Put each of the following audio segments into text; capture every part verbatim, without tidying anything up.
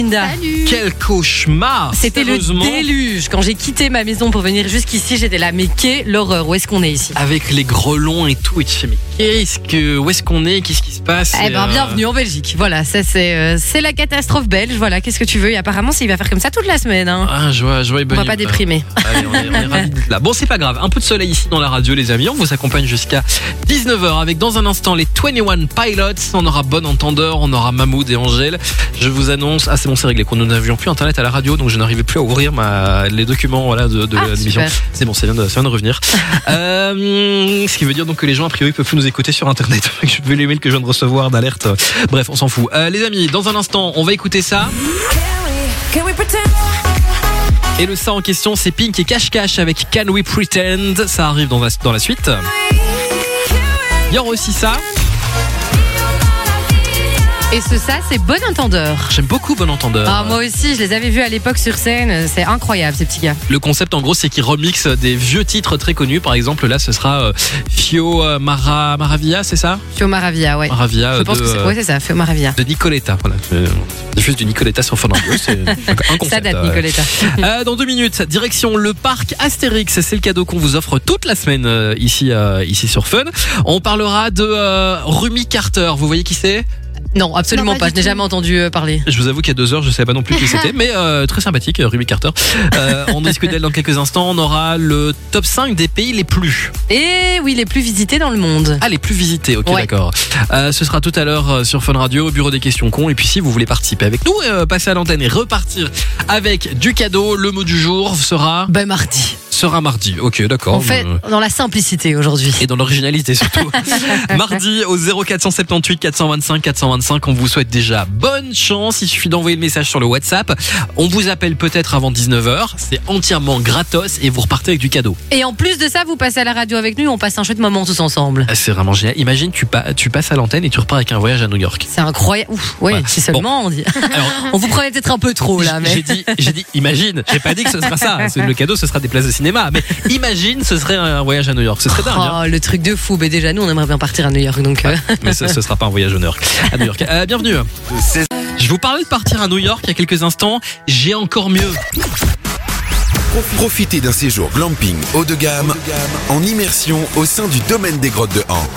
Linda. Salut. Quel cauchemar. C'était le déluge. Quand j'ai quitté ma maison pour venir jusqu'ici, j'étais là, mais quelle l'horreur. Où est-ce qu'on est ici? Avec les grelons et tout, et tu fais, mais qu'est-ce que, où est-ce qu'on est, qu'est-ce qui se passe? Eh ben, bienvenue en Belgique. Voilà, ça c'est euh, c'est la catastrophe belge. Voilà, qu'est-ce que tu veux? Et apparemment, il va faire comme ça toute la semaine. Hein. Ah, je vois, je vois. On va pas déprimer. Allez, on est, on est ravis d'être là. Bon, c'est pas grave. Un peu de soleil ici dans la radio, les amis. On vous accompagne jusqu'à dix-neuf heures avec dans un instant les vingt et un Pilots. On aura Bon Entendeur, on aura Mahmoud et Angèle. Je vous annonce, ah c'est bon, c'est réglé, qu'on nous n'avions plus internet à la radio, donc je n'arrivais plus à ouvrir ma, les documents voilà, de, de ah, l'émission. Super. C'est bon, ça vient de, ça vient de revenir. euh, ce qui veut dire donc que les gens a priori peuvent plus nous écouter sur internet. Je veux les mails que je viens de recevoir d'alerte. Bref, on s'en fout. Euh, les amis, dans un instant, on va écouter ça. Et le ça en question, c'est Pink et Cash Cash avec Can We Pretend. Ça arrive dans la, dans la suite. Il y aura aussi ça. Et ce ça, c'est Bon Entendeur. J'aime beaucoup Bon Entendeur. Ah, moi aussi, je les avais vus à l'époque sur scène. C'est incroyable, ces petits gars. Le concept, en gros, c'est qu'ils remixent des vieux titres très connus. Par exemple, là, ce sera euh, Fio euh, Mara, Maravilla, c'est ça? Fio Maravilla, ouais. Maravilla. Je pense de, que c'est, ouais, c'est ça, Fio Maravilla. De Nicoletta. Voilà. C'est juste du Nicoletta sur Fun Radio. C'est un concept. Ça date, Nicoletta. Euh, dans deux minutes, direction le parc Astérix. C'est le cadeau qu'on vous offre toute la semaine euh, ici, euh, ici sur Fun. On parlera de euh, Rumi Carter. Vous voyez qui c'est? Non, absolument non, pas. pas Je n'ai tout. jamais entendu euh, parler. Je vous avoue qu'il y a deux heures, je ne savais pas non plus qui c'était, mais euh, très sympathique, Ruby Carter. Euh, on discute d'elle dans quelques instants. On aura le top cinq des pays les plus. Et oui, les plus visités dans le monde. Ah, les plus visités, ok, Ouais. d'accord. Euh, ce sera tout à l'heure euh, sur Fun Radio, au bureau des questions cons. Et puis si vous voulez participer avec nous, euh, passer à l'antenne et repartir avec du cadeau, le mot du jour sera Ben mardi. sera mardi. Ok, d'accord. On fait Euh, dans la simplicité aujourd'hui. Et dans l'originalité surtout. Mardi au zéro quatre cent soixante-dix-huit quatre cent vingt-cinq quatre cent vingt-cinq, on vous souhaite déjà bonne chance. Il suffit d'envoyer le message sur le WhatsApp. On vous appelle peut-être avant dix-neuf heures. C'est entièrement gratos et vous repartez avec du cadeau. Et en plus de ça, vous passez à la radio avec nous, on passe un chouette moment tous ensemble. Ah, c'est vraiment génial. Imagine, tu, pa- tu passes à l'antenne et tu repars avec un voyage à New York. C'est incroyable. Ouf, ouais, Ouais. si seulement on dit. Alors, On vous prenait peut-être un peu trop là, mais. j'ai dit, j'ai dit, imagine. J'ai pas dit que ce sera ça. C'est- Le cadeau, ce sera des places de cinéma. Mais imagine, ce serait un voyage à New York. Ce serait dingue. hein. Oh, le truc de fou. Mais déjà, nous, on aimerait bien partir à New York, donc. euh, Mais ce, ce sera pas un voyage à New York. À New York. Euh, bienvenue. Je vous parlais de partir à New York il y a quelques instants. J'ai encore mieux. Profitez d'un séjour glamping haut de gamme en immersion au sein du domaine des grottes de Han.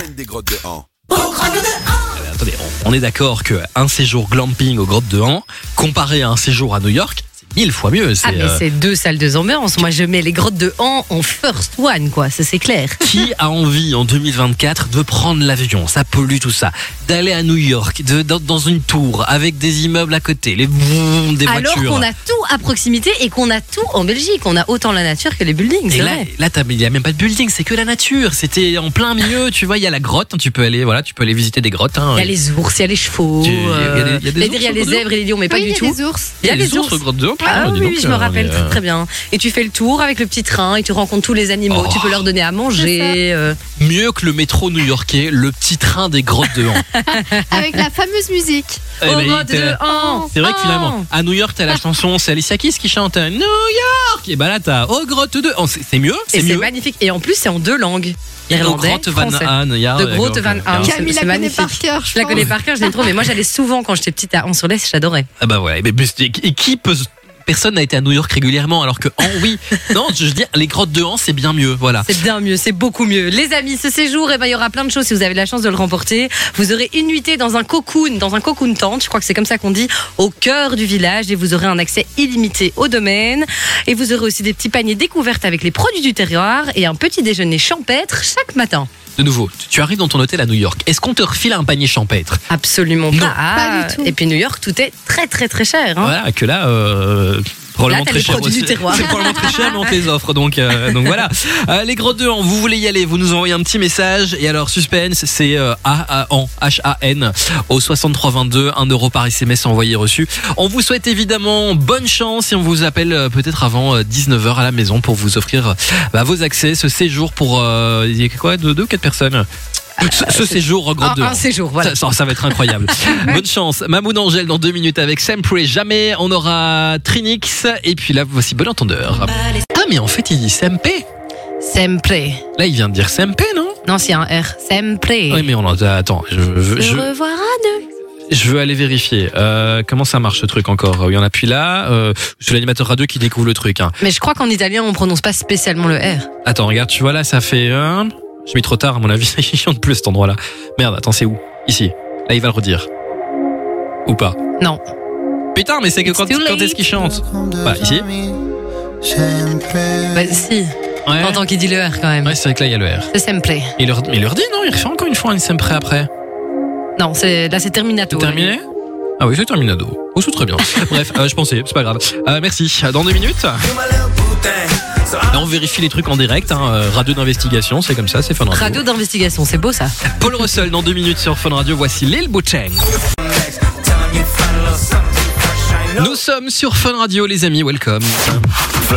Attendez, on on est d'accord qu'un séjour glamping aux grottes de Han, comparé à un séjour à New York, c'est mille fois mieux. C'est, Ah, mais euh, c'est deux salles de ambiance. Moi, je mets les grottes de Han en first one, quoi. Ça, c'est clair. Qui a envie en deux mille vingt-quatre de prendre l'avion, ça pollue tout ça, d'aller à New York, de, dans, dans une tour avec des immeubles à côté, les vroom des Alors voitures. qu'on a tout à proximité et qu'on a tout en Belgique. On a autant la nature que les buildings, Et c'est là, vrai. là t'as- il n'y a même pas de building, c'est que la nature. C'était en plein milieu, tu vois, il y a la grotte, hein, tu peux aller, voilà, tu peux aller visiter des grottes. Hein, Il y a les ours, il y a les chevaux. Tu- il y a des- il y a des euh, ours il y a au les Grottes de Han zèbres et les lions, mais pas Oui, du il y a tout. des ours. Il y a les ours. aux grottes de Han. Ah dis oui, donc, oui, je me euh, rappelle on est, très euh, très bien. Et tu fais le tour avec le petit train et tu rencontres tous les animaux. Oh. Tu peux leur donner à manger. euh. Mieux que le métro new-yorkais, le petit train des grottes de Han. Avec la fameuse musique. Eh Aux ben, grottes t'es- de Han. C'est vrai que Han. finalement, à New York, t'as la chanson, c'est Alicia Keys qui chante New York. Et bah là, t'as aux grottes de Han. C'est c'est mieux, c'est Et c'est mieux. magnifique. Et en plus, c'est en deux langues. Aux Irlandais, grottes Van français. Han. il y a- De il y a- Grotte Van il y a- Han. Camille c'est la connaît magnifique. par cœur, je Je la pense. connais par cœur, je l'aime trop. Mais moi, j'allais souvent quand j'étais petite à Hans-sur-Lez, j'adorais. Ah bah ouais, mais, mais- et qui peut personne n'a été à New York régulièrement alors que Han, oui. Non, je veux dire, les grottes de Han, c'est bien mieux, voilà. C'est bien mieux, c'est beaucoup mieux. Les amis, ce séjour, eh ben, il y aura plein de choses si vous avez la chance de le remporter. Vous aurez une nuitée dans un cocoon, dans un cocoon tente, je crois que c'est comme ça qu'on dit, au cœur du village, et vous aurez un accès illimité au domaine. Et vous aurez aussi des petits paniers découvertes avec les produits du terroir et un petit déjeuner champêtre chaque matin. De nouveau, tu- tu arrives dans ton hôtel à New York. Est-ce qu'on te refile un panier champêtre? Absolument Non. pas. Ah, Pas du tout. Et puis New York, tout est très très très cher. Hein. Voilà, que là, euh, probablement Là, t'as très les cher produits aussi. du terroir. C'est probablement très cher, mais on te les offre. Donc, euh, donc voilà. Euh, les grottes de Han, vous voulez y aller, vous nous envoyez un petit message. Et alors, suspense, c'est euh, A, A, Han, H A N, au soixante-trois vingt-deux, un euro par S M S envoyé reçu. On vous souhaite évidemment bonne chance et on vous appelle euh, peut-être avant euh, dix-neuf heures à la maison pour vous offrir euh, bah, vos accès, ce séjour pour, euh, il y a quoi, deux, deux ou quatre personnes? Ce, ce séjour au grotte Un, de un Han. séjour, voilà. Ça, ça, ça va être incroyable. Bonne chance. Mahmoud Angèle dans deux minutes avec Sempre Jamais. On aura Trinix. Et puis là, voici Bon Entendeur. Ah, mais en fait, il dit Sempre. Sempre. Là, il vient de dire Sempre, non? Non, c'est un R. Sempre. Oui, mais on entend. Attends, je, je, Se je- revoir à deux. Je veux aller vérifier. Euh, comment ça marche ce truc encore? Oui, on appuie là. Euh, c'est l'animateur radio qui découvre le truc. Hein. Mais je crois qu'en italien, on prononce pas spécialement le R. Attends, regarde, tu vois là, ça fait... Euh... J'ai mis trop tard, à mon avis. Il chante plus cet endroit-là. Merde, attends, c'est où? Ici. Là, il va le redire. Ou pas? Non. Putain, mais c'est que quand, quand est-ce qu'il chante? Bah, ici. Bah, si. Ouais. T'entends qu'il dit le R quand même. Ouais, c'est vrai que là, il y a le R. C'est sempre. Il leur, il leur dit, non? Il refait encore une fois un sempre après. Non, c'est, là, c'est Terminato. C'est terminé? Ah oui, c'est Terminado. Oh, c'est très bien. Bref, euh, je pensais, c'est pas grave. Euh, merci. Dans deux minutes. Là, on vérifie les trucs en direct. Hein. Radio d'investigation, c'est comme ça, c'est Fun Radio. Radio d'investigation, c'est beau ça. Paul Russell, dans deux minutes sur Fun Radio. Voici Lil Boucheng. Nous sommes sur Fun Radio, les amis. Welcome. Fun.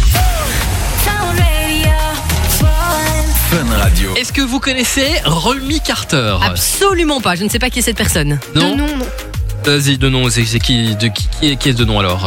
Fun Radio. Est-ce que vous connaissez Rumi Carter? Absolument pas. Je ne sais pas qui est cette personne. Non. Non, non. Vas-y, de nom. C'est, c'est qui, de, qui, qui, est, qui est de nom alors?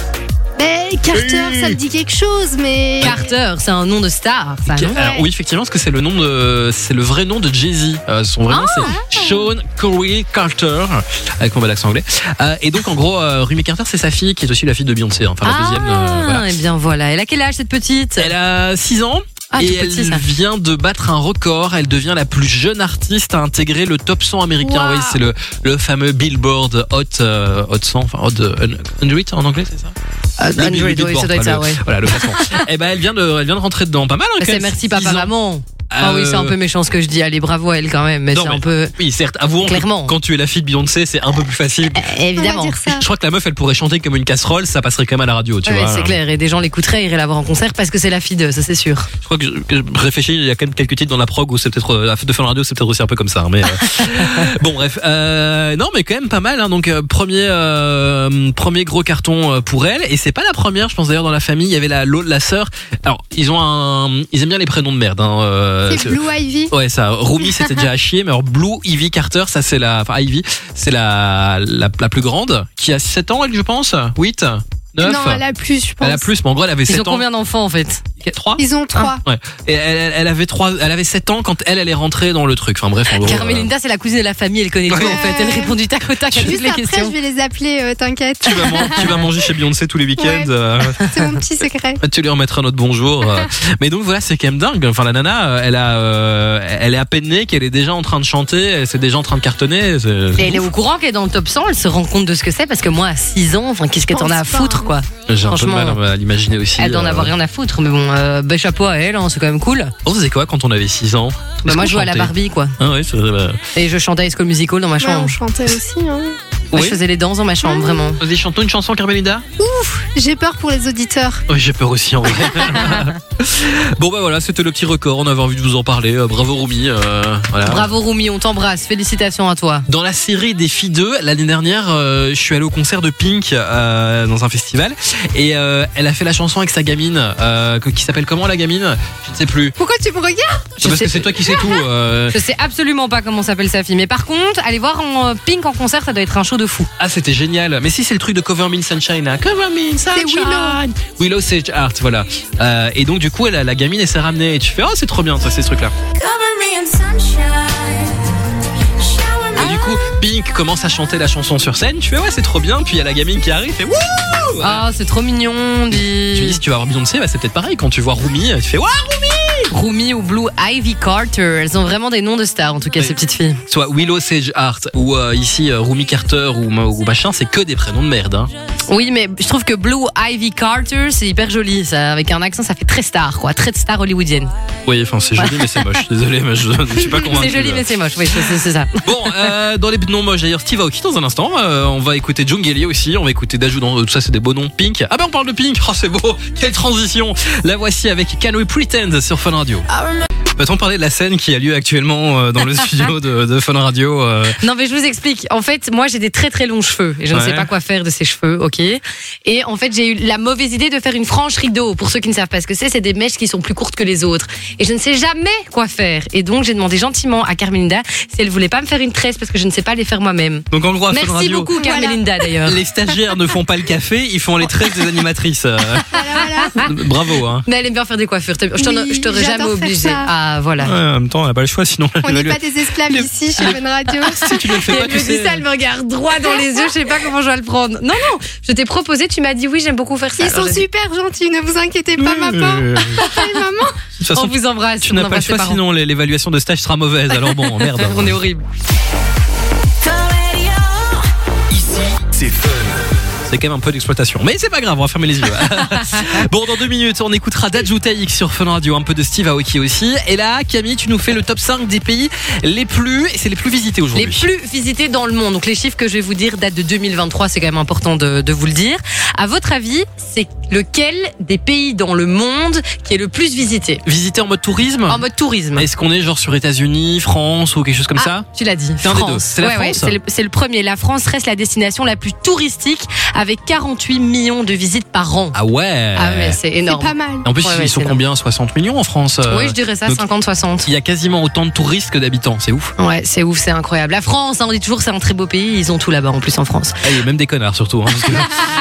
Mais Carter, ça me dit quelque chose, mais. Carter, c'est un nom de star, ça, non? Alors, oui, effectivement, parce que c'est le nom de, c'est le vrai nom de Jay-Z. Euh, son vrai nom, Ah. c'est Sean Corey Carter, avec mon bel accent anglais. Euh, et donc, en gros, euh, Rumi Carter, c'est sa fille, qui est aussi la fille de Beyoncé. Hein. Enfin, la Ah, deuxième. Euh, voilà. et bien voilà. Elle a quel âge cette petite? Elle a six ans. Ah, et tout elle petit, ça. vient de battre un record. Elle devient la plus jeune artiste à intégrer le top cent américain. Wow. Oui, c'est le, le fameux Billboard Hot, euh, Hot cent, enfin Hot cent en anglais, c'est ça? Euh, Le Android, Bill- oui, Billboard, ça doit être pas ça, le- ouais. Voilà, le classement. Et ben, elle vient de, elle vient de rentrer dedans. Pas mal, hein, Bah, quand c'est même, merci six papa ans. maman. Ah oui, c'est un peu méchant ce que je dis. Allez, bravo à elle quand même, mais Non, c'est mais- un peu. Oui, certes, avouons Clairement. que quand tu es la fille de Beyoncé, c'est un peu plus facile. Évidemment. On va dire ça. Je crois que la meuf, elle pourrait chanter comme une casserole, ça passerait quand même à la radio, tu Ouais, vois. c'est clair, et des gens l'écouteraient, iraient la voir en concert parce que c'est la fille de, ça c'est sûr. Je crois que je, que je réfléchis, il y a quand même quelques titres dans la prog où c'est peut-être, euh, la fête de Fun Radio, c'est peut-être aussi un peu comme ça, hein, mais, euh, bon, bref, euh, non, mais quand même pas mal, hein, donc, euh, premier, euh, premier gros carton euh, pour elle, et c'est pas la première, je pense d'ailleurs, dans la famille, il y avait la, l'autre, la sœur, alors, ils ont un, ils aiment bien les prénoms de merde, hein, euh, C'est Blue Ivy. Ouais, ça, Rumi, c'était déjà à chier, mais alors Blue Ivy Carter, ça c'est la, enfin Ivy, c'est la, la, la plus grande, qui a sept ans, elle, je pense, huit, neuf. Non, elle a plus, je pense. Elle a plus, mais en gros, elle avait Ils sept ont ans. combien d'enfants en fait? trois Ils ont trois. Ouais. Et elle, elle, elle avait trois, elle avait sept ans quand elle, elle est rentrée dans le truc. Enfin bref, en gros. Carmelinda, c'est la cousine de la famille, elle connaît tout Ouais. en fait. Elle répond du tac au tac à toutes Juste les après, questions. je vais les appeler, euh, t'inquiète. Tu vas, man- tu vas manger chez Beyoncé tous les week-ends. Ouais. euh, C'est mon petit secret. tu lui remettras notre bonjour. euh. Mais donc voilà, c'est quand même dingue. Enfin, la nana, euh, elle a, euh, elle est à peine née, qu'elle est déjà en train de chanter, elle est déjà en train de cartonner. C'est, Et c'est elle est ouf. au courant qu'elle est dans le top cent, elle se rend compte de ce que c'est parce que moi à six ans, enfin qu'est-ce que t'en as à Pense pas, foutre hein. quoi. J'ai un peu de franchement, mal à l'imaginer aussi. Elle doit en euh. avoir rien à foutre, mais bon, euh, bah, chapeau à elle, hein, c'est quand même cool. On faisait quoi quand on avait six ans? Bah, Est-ce moi qu'on je jouais à la chantait Barbie quoi. Ah ouais, c'est vrai. Bah... Et je chantais High School Musical dans ma Ouais, chambre. on chantait aussi. Hein. Moi, Oui. je faisais les danses dans ma chambre, vraiment. Vas-y, chante-nous une chanson, Carmelinda. J'ai peur pour les auditeurs. Oui, j'ai peur aussi en vrai. Bon bah voilà, c'était le petit record, on avait envie de vous en parler. Euh, bravo Rumi. Euh, voilà. Bravo Rumi, on t'embrasse, félicitations à toi. Dans la série des filles deux, l'année dernière, euh, je suis allé au concert de Pink euh, dans un festival et euh, elle a fait la chanson avec sa gamine euh, qui s'appelle comment la gamine? Je ne sais plus. Pourquoi tu me regardes? Je Parce sais- que c'est toi qui sais tout. euh. Je sais absolument pas comment s'appelle sa fille, mais par contre, aller voir en euh, Pink en concert, ça doit être un show de fou. Ah c'était génial. Mais si c'est le truc de Cover Me in Sunshine là. Cover Me in Sunshine. Willow. Willow Sage Art, voilà. Euh, et donc du coup, elle, a- la gamine elle s'est ramenée et tu fais oh c'est trop bien ça ces trucs là. Et du coup, Pink commence à chanter la chanson sur scène. Tu fais ouais c'est trop bien. Puis il y a la gamine qui arrive et wouh. Ah, c'est trop mignon, dit. Tu dis si tu vas voir Beyoncé, bah, c'est peut-être pareil quand tu vois Rumi, tu fais waouh Rumi. Rumi ou Blue Ivy Carter, elles ont vraiment des noms de stars, en tout cas, Oui. ces petites filles. Soit Willow Sage Art ou euh, ici euh, Rumi Carter ou, ou machin, c'est que des prénoms de merde. Hein. Oui, mais je trouve que Blue Ivy Carter, c'est hyper joli. Ça, avec un accent, ça fait très star, quoi. Très star hollywoodienne. Oui, enfin c'est joli mais c'est moche. Désolé, mais je ne suis pas convaincu. C'est joli, là. mais c'est moche. Oui, c'est c'est ça. Bon, euh, dans les noms moches d'ailleurs, Steve Aoki dans un instant. Euh, on va écouter Djungeli aussi. On va écouter Dajou. Dans, tout ça, c'est des beaux noms. Pink. Ah bah on parle de Pink. Oh c'est beau. Quelle transition. La voici avec Can We Pretend sur Fun Radio. Peut-on parler de la scène qui a lieu actuellement euh, dans le studio de, de Fun Radio euh, Non, mais je vous explique. En fait, moi, j'ai des très très longs cheveux et je ne Ouais. sais pas quoi faire de ces cheveux, ok. Et en fait, j'ai eu la mauvaise idée de faire une frange rideau. Pour ceux qui ne savent pas ce que c'est, c'est des mèches qui sont plus courtes que les autres. Et je ne sais jamais quoi faire. Et donc, j'ai demandé gentiment à Carmelinda si elle voulait pas me faire une tresse parce que je ne sais pas les faire moi-même. Donc en gros, à Fun Merci Radio, beaucoup, Carmelinda, d'ailleurs. les stagiaires ne font pas le café, ils font les tresses des animatrices. Euh, Voilà, Voilà. Bravo, hein. Mais elle aime bien faire des coiffures. Je, t'en- Oui, je t'aurais j'adore jamais faire obligé. ça. Ah, voilà. Ouais, en même temps, on n'a pas le choix, sinon. On n'est pas des esclaves ici chez Fun Radio. Si tu ne le fais Et pas, elle tu me dit sais. ça, elle me regarde droit dans les yeux, je sais pas comment je vais le prendre. Non, non, je t'ai proposé, tu m'as dit oui, j'aime beaucoup faire ça. Ils Alors, sont j'ai dit, super gentils, ne vous inquiétez pas, ma pauvre. Euh, De Papa et maman. toute façon, on vous embrasse. tu on n'as pas le embrasse tes choix, parents. sinon l'é- l'évaluation de stage sera mauvaise. Alors bon, merde. On est horrible. Ici, c'est Fun. C'est quand même un peu d'exploitation. Mais c'est pas grave, on va fermer les yeux. Bon, dans deux minutes, on écoutera Dajutaik sur Fun Radio, un peu de Steve Aoki aussi. Et là, Camille, tu nous fais le top cinq des pays les plus, et c'est les plus visités Les aujourd'hui. plus visités dans le monde. Donc les chiffres que je vais vous dire datent de deux mille vingt-trois, c'est quand même important de, de vous le dire. À votre avis, c'est lequel des pays dans le monde qui est le plus visité Visité en mode tourisme en mode tourisme? Est-ce qu'on est genre sur États-Unis, France ou quelque chose comme Ah, ça? tu l'as dit. C'est un des France. deux. C'est la Ouais, ouais, France c'est le, c'est le premier. La France reste la destination la plus touristique avec quarante-huit millions de visites par an. Ah ouais. Ah ouais, c'est C'est énorme. pas mal. En plus, Ouais, ouais, ils sont c'est combien? soixante millions en France euh, Oui, je dirais ça, donc, cinquante soixante. Il y a quasiment autant de touristes que d'habitants, c'est ouf. Ouais, c'est ouf, c'est incroyable. La France, hein, on dit toujours c'est un très beau pays, ils ont tout là-bas en plus en France. Ah, il y a même des connards surtout. Hein, parce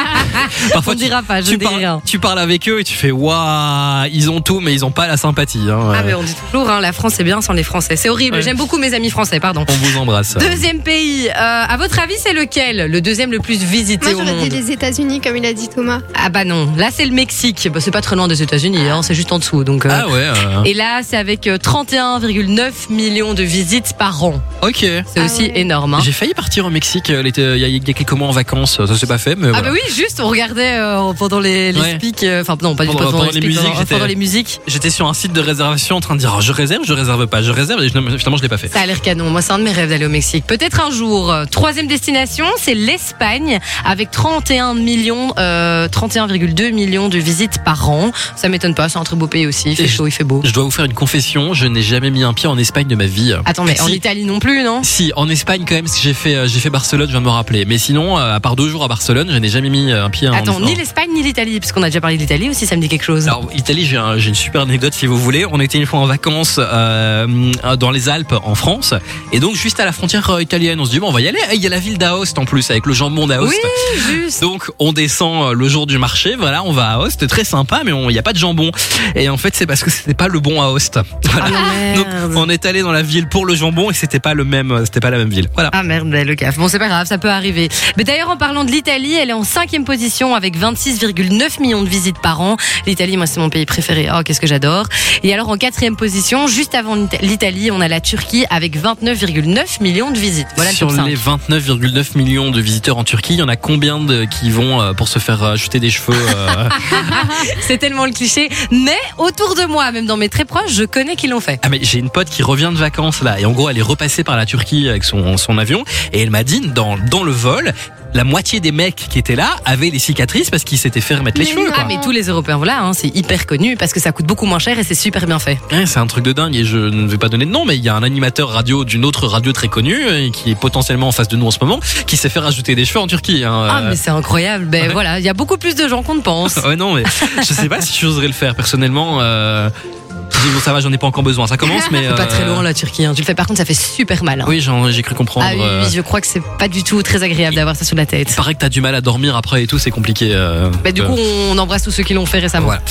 que parfois, On ne dira pas, je tu, ne dirai parles, rien. tu parles avec eux et tu fais waouh, ils ont tout, mais ils ont pas la sympathie. Hein. Ah mais on dit toujours, hein, la France c'est bien sans les Français. C'est horrible, Ouais. j'aime beaucoup mes amis français, pardon. On vous embrasse. Deuxième pays, euh, à votre avis c'est lequel? Le deuxième le plus visité Moi, au j'aurais monde? dit les États-Unis, comme il a dit Thomas. Ah bah non, là c'est le Mexique. Bah, c'est pas très loin des États-Unis, hein, c'est juste en dessous. Donc, euh, Ah ouais. euh, Et là c'est avec euh, trente et un virgule neuf millions de visites par an. Ok. C'est Ah aussi ouais. énorme. Hein. J'ai failles partir au Mexique euh, l'été- il y, a- il y a quelques mois en vacances. Ça s'est pas fait, mais Ah voilà. bah oui, juste on regardait euh, pendant les, les Ouais. speaks, euh, enfin non pas du tout Pendant- pendant, pendant les speaks, musiques, pendant, j'étais- pendant les musiques. J'étais sur un site de réservation en train de dire oh, je réserve, je réserve pas, je réserve et je- finalement je l'ai pas fait. Ça a l'air canon. Moi, c'est un de mes rêves d'aller au Mexique. Peut-être un jour. Troisième destination, c'est l'Espagne, avec trente et un millions, euh, trente et un virgule deux millions de visites par an. Ça m'étonne pas. C'est un très beau pays aussi. Il fait Et chaud, il fait beau. Je dois vous faire une confession, je n'ai jamais mis un pied en Espagne de ma vie. Attends, mais en Si. Italie non plus, non? Si, en Espagne quand même, parce que j'ai fait, euh, j'ai fait Barcelone, je viens de me rappeler. Mais sinon, euh, à part deux jours à Barcelone, je n'ai jamais mis euh, un pied en Attends, Espagne. ni l'Espagne ni l'Italie, parce qu'on a déjà parlé de l'Italie aussi. Ça me dit quelque chose. Alors, Italie, j'ai, un- j'ai une super anecdote si vous voulez. On était une fois en vacances euh, dans les Alpes en France, et donc juste à la frontière euh, italienne, on se dit bon, on va y aller. Et il y a la ville d'Aoste en plus avec le jambon d'Aoste. Oui, juste. Donc on descend euh, le jour du marché, voilà, on va à Aoste, très sympa, mais il n'y a pas de jambon. Et en fait, c'est parce que c'était pas le bon Aoste. Voilà. Ah non, Donc merde. on est allé dans la ville pour le jambon et c'était pas le même, c'était pas la même ville. Voilà. Ah merde, ben, le gaffe. Bon, c'est pas grave, ça peut arriver. Mais d'ailleurs, en parlant de l'Italie, elle est en cinquième position avec vingt-six virgule neuf millions de visites par an. L'Italie, moi, c'est mon pays préféré. Oh, qu'est-ce que j'adore. Et alors, en quatrième position, juste avant l'Italie, on a la Turquie avec vingt-neuf virgule neuf millions de visites. Voilà le Sur top cinq. les vingt-neuf virgule neuf millions de visiteurs en Turquie, il y en a combien de, qui vont euh, pour se faire ajouter des cheveux euh, C'est tellement le cliché. Mais autour de moi, même dans mes très proches, je connais qui l'ont fait. Ah mais j'ai une pote qui revient de vacances là et en gros elle est repassée par la Turquie avec son, son avion et elle m'a dit dans, dans le vol la moitié des mecs qui étaient là avaient des cicatrices parce qu'ils s'étaient fait remettre les Mais cheveux non. quoi. Ah, mais tous les Européens, voilà, hein, c'est hyper connu parce que ça coûte beaucoup moins cher et c'est super bien fait. Ouais, c'est un truc de dingue et je ne vais pas donner de nom mais il y a un animateur radio d'une autre radio très connue et qui est potentiellement en face de nous en ce moment qui s'est fait rajouter des cheveux en Turquie. Hein. Ah, mais c'est incroyable. Ben ouais. voilà, il y a beaucoup plus de gens qu'on ne pense. Ouais non mais je sais pas si j'oserais le faire personnellement. Euh... je dis, bon, ça va, j'en ai pas encore besoin, ça commence mais. C'est pas euh, très loin la Turquie. Hein. Tu le fais par contre, ça fait super mal. Hein. Oui j'en- j'ai cru comprendre. Ah oui, euh, oui, je crois que c'est pas du tout très agréable d'avoir ça sur la tête. Il paraît que t'as du mal à dormir après et tout, c'est compliqué. Euh, Bah, du euh, coup, on embrasse tous ceux qui l'ont fait récemment. Voilà.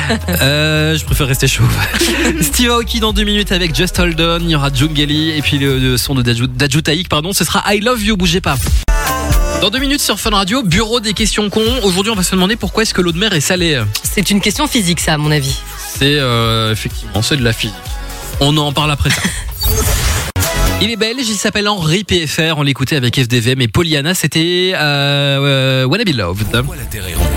euh, je préfère rester chauve. Steve Aoki dans deux minutes avec Just Hold On. Il y aura Djungeli et puis le, le son de Daju- Dajutaik, pardon. Ce sera I Love You, bougez pas. Dans deux minutes sur Fun Radio, bureau des questions cons. Aujourd'hui, on va se demander pourquoi est-ce que l'eau de mer est salée. C'est une question physique, ça, à mon avis. C'est euh, effectivement, c'est de la physique. On en parle après ça. Il est belge, il s'appelle Henri P F R. On l'écoutait avec F D V, mais Pollyanna, c'était euh, euh, Wanna Be Loved. Pourquoi la Terre est ronde?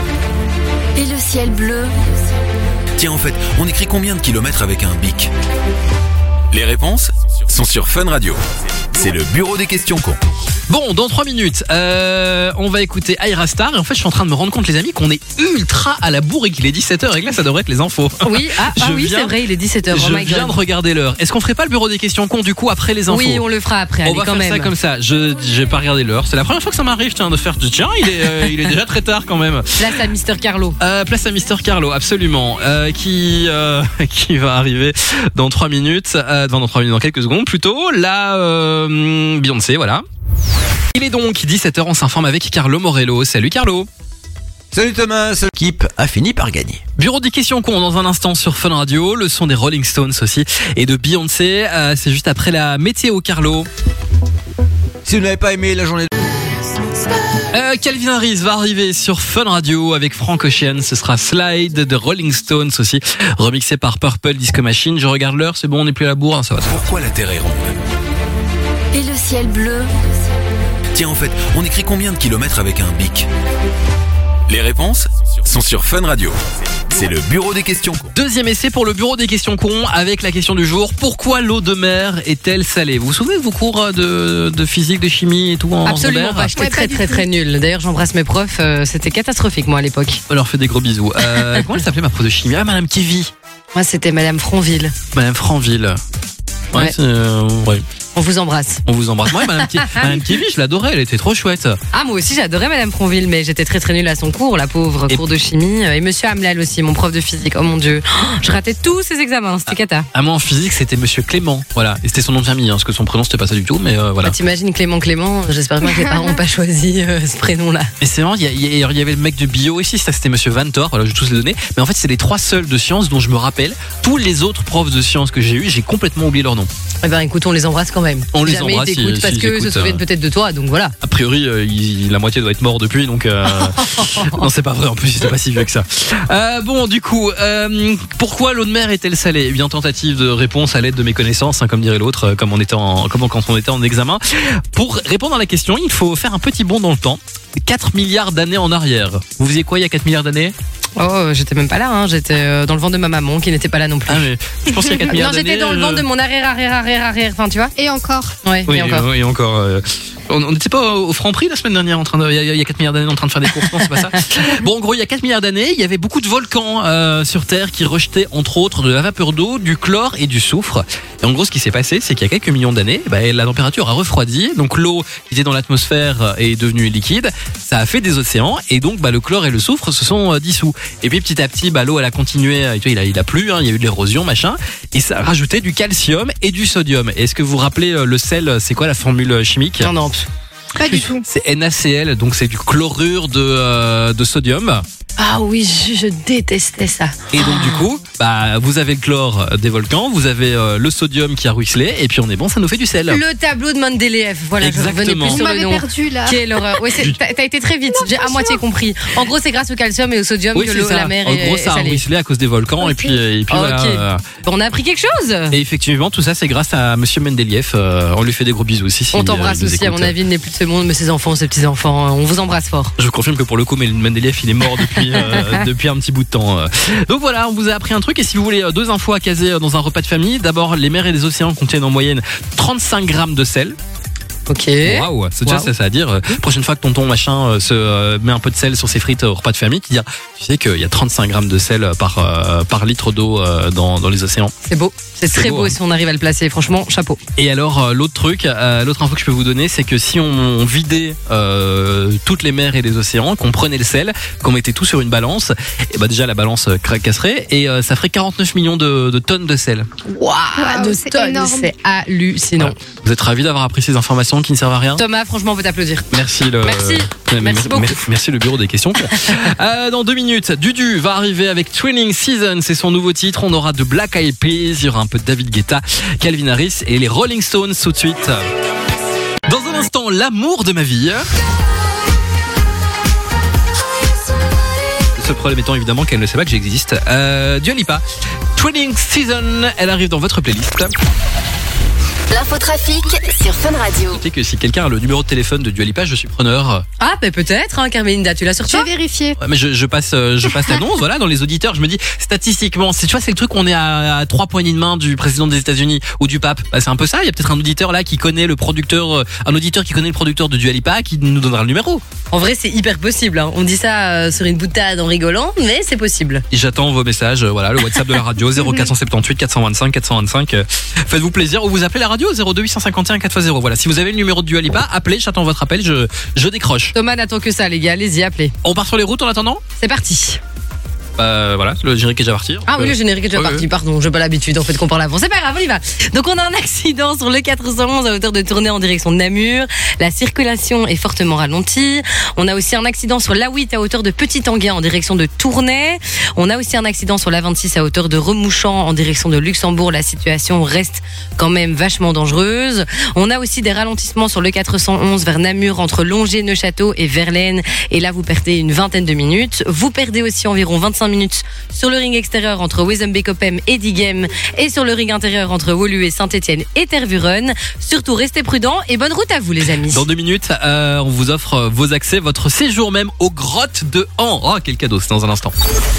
Et le ciel bleu? Tiens, en fait, on écrit combien de kilomètres avec un bic? Les réponses sont sur Fun Radio. C'est le bureau des questions cons. Bon, dans trois minutes, euh, on va écouter Ayra Star. Et en fait, je suis en train de me rendre compte, les amis, qu'on est ultra à la bourre et qu'il est dix-sept heures. Et que là, ça devrait être les infos. Oui, ah, ah Je oui, viens- c'est vrai, il est dix-sept heures. Je oh my viens God. de regarder l'heure. Est-ce qu'on ferait pas le bureau des questions cons du coup après les infos? Oui, on le fera après. On allez, va quand faire même. ça comme ça. Je j'ai pas regardé l'heure. C'est la première fois que ça m'arrive, tiens, de faire. Tiens, il est, euh, il est déjà très tard quand même. Place à Mister Carlo. Euh, place à Mister Carlo, absolument, euh, qui euh, qui va arriver dans trois minutes, euh, dans trois minutes, dans quelques secondes plutôt. Là, euh, Beyoncé, voilà. Il est donc dix-sept heures, on s'informe avec Carlo Morello. Salut Carlo. Salut Thomas, l'équipe a fini par gagner. Bureau des questions cons dans un instant sur Fun Radio, le son des Rolling Stones aussi et de Beyoncé, euh, c'est juste après la météo Carlo. Si vous n'avez pas aimé la journée de... Euh, Calvin Harris va arriver sur Fun Radio avec Frank Ocean, ce sera Slide de Rolling Stones aussi, remixé par Purple Disco Machine. Je regarde l'heure, c'est bon, on n'est plus à la bourre, hein, ça va. Pourquoi la Terre est ronde? Et le ciel bleu? Tiens, en fait, on écrit combien de kilomètres avec un bic? Les réponses sont sur Fun Radio. C'est le bureau des questions cons. Deuxième essai pour le bureau des questions cons avec la question du jour. Pourquoi l'eau de mer est-elle salée? Vous vous souvenez de vos cours de, de physique, de chimie et tout en Absolument mer? pas, j'étais Ouais, très pas très du très tout. nulle. D'ailleurs j'embrasse mes profs, euh, c'était catastrophique moi à l'époque. On leur fait des gros bisous. Euh, comment elle s'appelait ma prof de chimie? Ah, Madame Kevy. Moi c'était Madame Fronville. Madame Franville. Ouais, Ouais. c'est, euh, ouais. On vous embrasse. On vous embrasse. Moi, Madame, Ke- Madame Kevy, je l'adorais, elle était trop chouette. Ah moi aussi j'adorais Madame Fronville, mais j'étais très très nulle à son cours, la pauvre, Et- cours de chimie. Et Monsieur Hamlal aussi, mon prof de physique. Oh mon dieu, Oh, je ratais tous ses examens, c'était cata. À moi en physique, c'était Monsieur Clément. Voilà, et c'était son nom de famille, hein, parce que son prénom c'était pas ça du tout, mais euh, voilà. Bah, t'imagines Clément Clément, j'espère bien que les parents n'ont pas choisi euh, ce prénom-là. Et c'est marrant, il y, a- il y a- il y avait le mec de bio ici, ça c'était Monsieur Van Tor, voilà, je vais tous les donner. Mais en fait, c'est les trois seuls de sciences dont je me rappelle. Tous les autres profs de sciences que j'ai eu, j'ai complètement oublié leur nom. Eh ben écoute, on les embrasse quand même. On les Jamais embrasse, ils t'écoutent si- parce s'ils qu'eux se écoutent, souviennent euh. peut-être de toi, donc voilà. A priori, euh, il- la moitié doit être mort depuis, donc euh, non, c'est pas vrai. En plus, c'était pas si vieux que ça. Euh, bon, du coup, euh, pourquoi l'eau de mer est-elle salée? Eh bien, tentative de réponse à l'aide de mes connaissances, hein, comme dirait l'autre, euh, comme on était en, comme quand on était en examen. Pour répondre à la question, il faut faire un petit bond dans le temps. quatre milliards d'années en arrière. Vous faisiez quoi il y a quatre milliards d'années? Oh, j'étais même pas là, hein. J'étais euh, dans le ventre de ma maman qui n'était pas là non plus. Ah, mais je pense qu'il y a quatre milliards Non, d'années. j'étais dans le ventre de euh, mon arrière, arrière, arrière, arrière. Enfin, tu vois. Et encore. Ouais, Oui, et encore. euh, et encore. euh, on on n'était pas au Franprix la semaine dernière en train de, il y a- il y a quatre milliards d'années en train de faire des courses, non, c'est pas ça. Bon, en gros, il y a quatre milliards d'années, il y avait beaucoup de volcans euh, sur Terre qui rejetaient entre autres de la vapeur d'eau, du chlore et du soufre. Et en gros, ce qui s'est passé, c'est qu'il y a quelques millions d'années, bah, la température a refroidi, donc l'eau qui était dans l'atmosphère est devenue liquide, ça a fait des océans et donc bah, le chlore et le soufre se sont euh, dissous. Et puis petit à petit, bah, l'eau elle a continué, et, tu vois, il a, il a plu, hein, il y a eu de l'érosion, machin, et ça a rajouté du calcium et du sodium. Et est-ce que vous vous rappelez euh, le sel, c'est quoi la formule chimique? Non, non. Pas du tout. C'est N A C L, donc c'est du chlorure de, euh, de sodium. Ah oui, je, je détestais ça. Et donc du coup, bah, vous avez le chlore des volcans, vous avez euh, le sodium qui a ruisselé, et puis on est bon, ça nous fait du sel. Le tableau de Mendeleev. Voilà, je revenais Exactement. plus Vous sur le m'avez nom. perdu là. Quelle horreur. Ouais, c'est- t'as t'as été très vite. J'ai à moitié compris. En gros, c'est grâce au calcium et au sodium Oui, que c'est l'eau, ça. la mer en est, gros, est ça a salée. ruisselé à cause des volcans, et Ok. puis, et puis Ok. voilà. Bon, on a appris quelque chose. Et effectivement, tout ça, c'est grâce à Monsieur Mendeliev. Euh, on lui fait des gros bisous aussi. si, On t'embrasse euh, il nous aussi, à écoute. mon avis, il n'est plus de ce monde, mais ses enfants, ses petits-enfants, on vous embrasse fort. Je vous confirme que pour le coup, Mendeliev, il est mort depuis, euh, depuis un petit bout de temps. euh. Donc voilà, on vous a appris un truc. Et si vous voulez euh, deux infos à caser euh, dans un repas de famille, d'abord, les mers et les océans contiennent en moyenne trente-cinq grammes de sel. Ok. Waouh, c'est déjà Wow. ça, ça à dire. euh, Prochaine fois que tonton machin euh, se euh, met un peu de sel sur ses frites au repas de famille, qui dit, tu sais qu'il y a trente-cinq grammes de sel par, euh, par litre d'eau euh, dans, dans les océans. C'est beau. C'est C'est très beau, beau hein. si on arrive à le placer. Franchement, chapeau. Et alors euh, l'autre truc, euh, l'autre info que je peux vous donner, c'est que si on, on vidait euh, toutes les mers et les océans, qu'on prenait le sel, qu'on mettait tout sur une balance, et bah déjà la balance euh, cra- casserait et euh, ça ferait quarante-neuf millions de, de tonnes de sel. Waouh, Waouh, de c'est tonnes, énorme. c'est hallucinant. Voilà. Vous êtes ravis d'avoir appris ces informations qui ne servent à rien? Thomas, franchement, on peut t'applaudir. Merci le. Merci. Euh, Merci beaucoup. Merci le bureau des questions. euh, dans deux minutes, Dudu va arriver avec Twinning Season, c'est son nouveau titre. On aura de Black Eyed Peas, il y aura un peu de David Guetta, Calvin Harris et les Rolling Stones tout de suite. Dans un instant, l'amour de ma vie. Le seul problème étant évidemment qu'elle ne sait pas que j'existe. Euh, Dua Lipa, Twinning Season, elle arrive dans votre playlist. L'infotrafic sur Fun Radio. Notez que si quelqu'un a le numéro de téléphone de Dua Lipa, je suis preneur. Ah, ben peut-être, hein, Carmelinda, tu l'as sur Je toi? vais vérifier. Ouais, mais je, je passe, euh, je passe l'annonce, voilà, dans les auditeurs. Je me dis, statistiquement, c'est, tu vois, c'est le truc où on est à, à trois poignées de main du président des États-Unis ou du pape. Bah, c'est un peu ça. Il y a peut-être un auditeur là qui connaît le producteur, euh, un auditeur qui connaît le producteur de Dua Lipa, qui nous donnera le numéro. En vrai, c'est hyper possible. Hein. On dit ça euh, sur une boutade en rigolant, mais c'est possible. Et j'attends vos messages, euh, voilà, le WhatsApp de la radio zéro quatre cent soixante-dix-huit quatre cent vingt-cinq quatre cent vingt-cinq. Euh, faites-vous plaisir ou vous appelez la radio zéro deux huit cent cinquante et un quatre fois zéro. Voilà, si vous avez le numéro de Dua Lipa, appelez, j'attends votre appel, je, je décroche. Thomas n'attend que ça, les gars. Allez-y, appelez. On part sur les routes en attendant. C'est parti. Bah voilà, le générique est déjà parti. Ah oui, le générique est déjà oui, parti, oui. pardon, j'ai pas l'habitude en fait qu'on parle avant. C'est pas grave, on y va. Donc on a un accident sur le quatre cent onze à hauteur de Tournai en direction de Namur. La circulation est fortement ralentie. On a aussi un accident sur l'A huit à hauteur de Petit-Anguin en direction de Tournai. On a aussi un accident sur l'A vingt-six à hauteur de Remouchant en direction de Luxembourg. La situation reste quand même vachement dangereuse. On a aussi des ralentissements sur le quatre cent onze vers Namur entre Longé, Neufchâteau et Verlaine. Et là, vous perdez une vingtaine de minutes. Vous perdez aussi environ vingt-cinq minutes sur le ring extérieur entre Wezenbeek-Oppem et Diegem et sur le ring intérieur entre Woluwe, Saint-Etienne et Tervuren. Surtout, restez prudents et bonne route à vous, les amis. Dans deux minutes, euh, on vous offre vos accès, votre séjour même aux grottes de Han. Oh, quel cadeau, c'est dans un instant.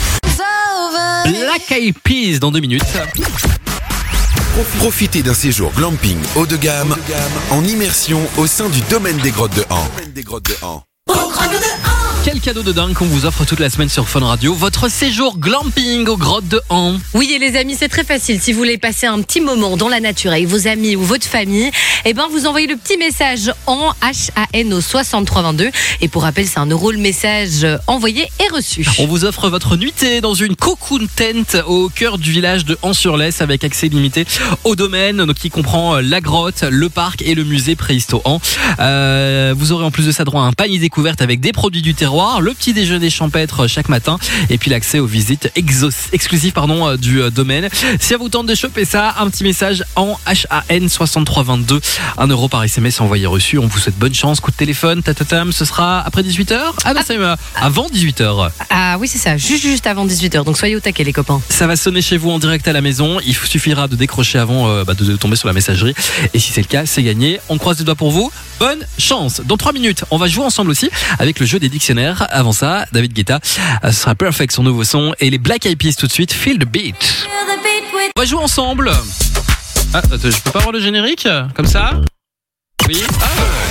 Black Eyed Peas dans deux minutes. Profitez d'un séjour glamping haut de gamme en immersion au sein du domaine des grottes de Han. Quel cadeau de dingue qu'on vous offre toute la semaine sur Fun Radio. Votre séjour glamping aux grottes de Han. Oui, et les amis, c'est très facile. Si vous voulez passer un petit moment dans la nature avec vos amis ou votre famille, eh ben, vous envoyez le petit message en H A N au soixante-trois vingt-deux. Et pour rappel, c'est un euro le message envoyé et reçu. On vous offre votre nuitée dans une cocoon tent au cœur du village de Han-sur-Lesse avec accès limité au domaine, donc qui comprend la grotte, le parc et le musée Préhisto-Han. Euh, vous aurez en plus de ça droit à un panier découverte avec des produits du terroir, le petit déjeuner champêtre chaque matin et puis l'accès aux visites exos- exclusives pardon, du domaine. Si ça vous tente de choper ça, un petit message en H A N soixante-trois vingt-deux, un euro par S M S envoyé reçu. On vous souhaite bonne chance, coup de téléphone, tatatam, ce sera après dix-huit heures. Ah bah c'est euh, avant dix-huit heures. Ah oui, c'est ça, juste, juste avant dix-huit heures. Donc soyez au taquet, les copains. Ça va sonner chez vous en direct à la maison. Il suffira de décrocher avant euh, bah, de, de tomber sur la messagerie. Et si c'est le cas, c'est gagné. On croise les doigts pour vous. Bonne chance. Dans trois minutes, on va jouer ensemble aussi avec le jeu des dictionnaires. Avant ça, David Guetta, ce sera Perfect, son nouveau son. Et les Black Eyed Peas tout de suite, Feel the Beat. On va jouer ensemble. Ah, attends, je peux pas avoir le générique comme ça? Oui. Ah.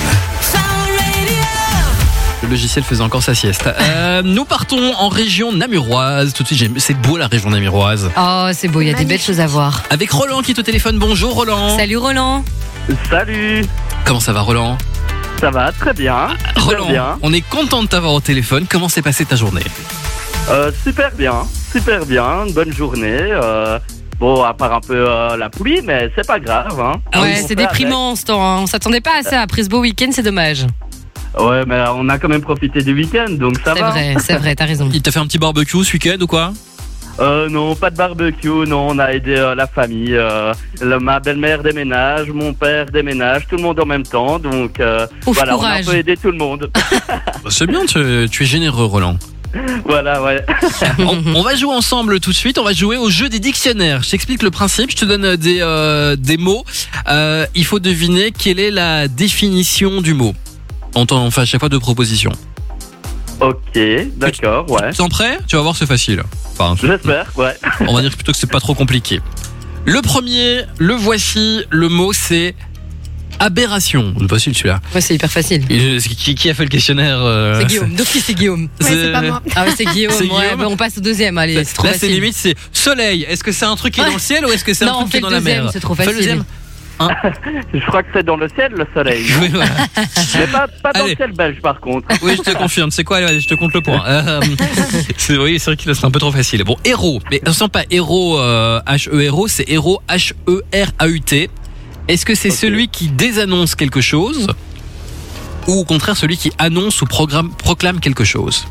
Le logiciel faisait encore sa sieste. Euh, nous partons en région namuroise. Tout de suite, j'aime- c'est beau la région namuroise. Oh, c'est beau, il y a des belles choses à voir. Avec Roland qui est au téléphone. Bonjour Roland. Salut Roland. Salut, Comment ça va Roland? ça va très bien, super Roland, bien, on est content de t'avoir au téléphone. Comment s'est passée ta journée? euh, super bien, super bien, une bonne journée. Euh, bon, à part un peu euh, la pluie, mais c'est pas grave. Hein. Ah ouais, oui, c'est on fait déprimant en ce temps. Hein. On s'attendait pas à ça. Après ce beau week-end, c'est dommage. avec. Ouais, mais on a quand même profité du week-end, donc ça C'est va. vrai, c'est vrai, t'as raison. Il t'a fait un petit barbecue ce week-end ou quoi? Euh, non, pas de barbecue, non, on a aidé euh, la famille. Euh, le- ma belle-mère déménage, mon père déménage, tout le monde en même temps, donc euh, Ouf, voilà, courage. on a un peu aidé tout le monde. C'est bien, tu, tu es généreux Roland. Voilà, ouais. on, on va jouer ensemble tout de suite. On va jouer au jeu des dictionnaires. Je t'explique le principe. Je te donne des, euh, des mots. Euh, il faut deviner quelle est la définition du mot. On t'en fait à chaque fois deux propositions. Ok, d'accord, ouais. Tu es prêt? Tu vas voir, c'est facile. Enfin, J'espère, ouais. on va dire plutôt que c'est pas trop compliqué. Le premier, le voici. Le mot c'est aberration. C'est facile celui-là. Ouais, c'est hyper facile. Et, euh, Qui, qui a fait le questionnaire euh, C'est Guillaume. D'office, c'est Guillaume. Ouais, c'est pas moi. Ah ouais, c'est Guillaume. C'est Ouais, Guillaume. bah, on passe au deuxième. Allez, c'est trop Là, c'est facile. limite, c'est soleil. Est-ce que c'est un truc qui est dans le ciel ou est-ce que c'est un Non, on truc qui fait est dans le la deuxième, mer? c'est trop Fais le facile. deuxième. Je crois que c'est dans le ciel, le soleil. Oui, voilà. Mais pas, pas dans Allez. le ciel belge, par contre. Oui, je te confirme. C'est quoi? Allez, je te compte le point. Euh, c'est, oui, c'est vrai que là, c'est un peu trop facile. Bon, héros. Mais on sent pas héros euh, H E R O, c'est héros H E R A U T. Est-ce que c'est Ok. celui qui désannonce quelque chose ou au contraire celui qui annonce ou programme, proclame quelque chose?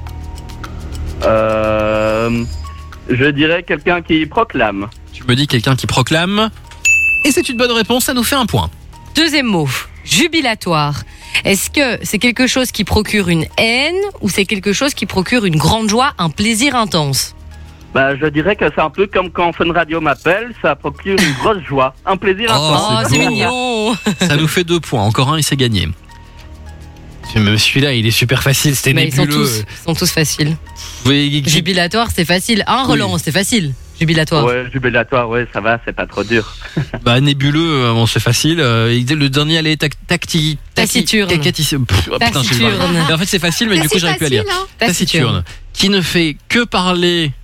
Euh, je dirais quelqu'un qui proclame. Tu me dis quelqu'un qui proclame. Et c'est une bonne réponse, ça nous fait un point. Deuxième mot, jubilatoire. Est-ce que c'est quelque chose qui procure une haine ou c'est quelque chose qui procure une grande joie, un plaisir intense? Bah, je dirais que c'est un peu comme quand Fun Radio m'appelle, ça procure une grosse joie, un plaisir Oh, intense. Oh, c'est c'est beau. mignon. Ça nous fait deux points. Encore un, il s'est gagné. Même celui-là, il est super facile. C'était Mais ils sont nébuleux. tous, ils sont tous faciles. Oui, Jubilatoire, c'est facile. Hein, Roland, c'est facile. Jubilatoire. Ouais, jubilatoire, ouais, ça va, c'est pas trop dur. bah, nébuleux, euh, bon, c'est facile. Euh, le dernier, allait tac, tacti, Taciturne. Taciturne. Pff, oh, putain, j'ai du mal. Taciturne. Et en fait, c'est facile, mais C'est du coup, si j'arrive plus à lire. facile, hein. Taciturne. Qui ne fait que parler,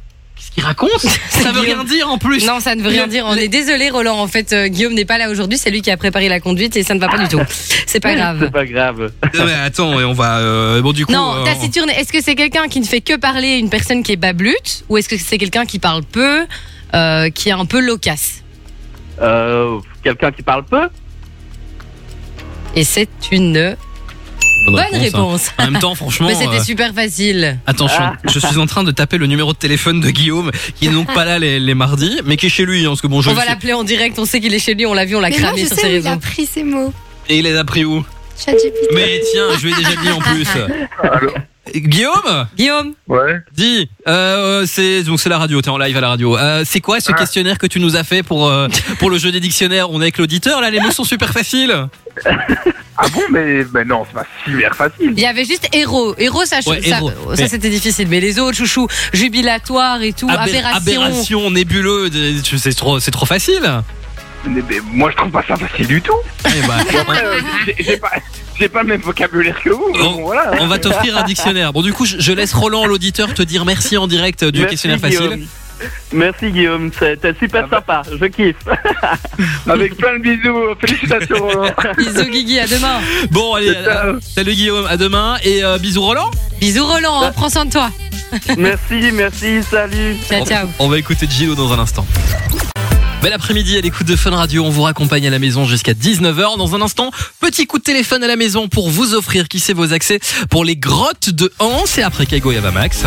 Qu'est-ce qu'il raconte? Ça veut rien dire en plus. Non, ça ne veut rien dire. On est désolé, Roland. En fait, euh, Guillaume n'est pas là aujourd'hui. C'est lui qui a préparé la conduite et ça ne va pas du tout. C'est pas grave. C'est pas grave. Non, mais attends, on va. Euh, bon, du coup. Non, euh, taciturne. Est-ce que c'est quelqu'un qui ne fait que parler, une personne qui est bablute, ou est-ce que c'est quelqu'un qui parle peu, euh, qui est un peu loquace? Euh, quelqu'un qui parle peu? Et c'est une bonne, bonne réponse. réponse. Hein. En même temps, franchement. Mais c'était euh, super facile. Attention, Ah. je suis en train de taper le numéro de téléphone de Guillaume, qui est donc pas là les, les mardis, mais qui est chez lui, hein, parce que bon, je On le va sais. l'appeler en direct. On sait qu'il est chez lui. On l'a vu, on l'a Mais moi, cramé je sur sais ses où il a réseaux. pris ces mots. Et il les a pris où? ChatGPT. Mais tiens, je lui ai déjà dit en plus. Guillaume, Guillaume, Ouais. dis, euh, c'est donc c'est la radio, t'es en live à la radio. Euh, c'est quoi ce Ah. questionnaire que tu nous as fait pour euh, pour le jeu des dictionnaires? On est avec l'auditeur là, les mots sont super faciles. Ah bon, mais, mais non, c'est pas super facile. il y avait juste héros. Héros, ça, Ouais, ça, héros. ça, Mais- c'était difficile. Mais les autres, chouchou, jubilatoire et tout, Aber- aberration. aberration, nébuleux, de- c'est trop c'est trop facile. Mais, mais moi, je trouve pas ça facile du tout. Eh bah, Après, euh, j'ai- j'ai pas, j'ai pas le même vocabulaire que vous. mais On- bon, voilà. on va t'offrir un dictionnaire. Bon, du coup, je, je laisse Roland, l'auditeur, te dire merci en direct du Merci, questionnaire facile. Guillaume. Merci Guillaume, c'était super Ah bah. sympa, je kiffe. Avec plein de bisous. Félicitations, Roland. Bisous, Guigui, à demain. Bon, allez, C'est ça. euh, salut Guillaume, à demain et euh, bisous Roland. Bisous, Roland. hein, prends soin de toi. Merci, merci, salut. Ciao, ciao. On, on va écouter Gillo dans un instant. Bel après-midi à l'écoute de Fun Radio, on vous raccompagne à la maison jusqu'à dix-neuf heures. Dans un instant, petit coup de téléphone à la maison pour vous offrir, qui sait, vos accès pour les grottes de Anse. Et après Kaigo Yava Max.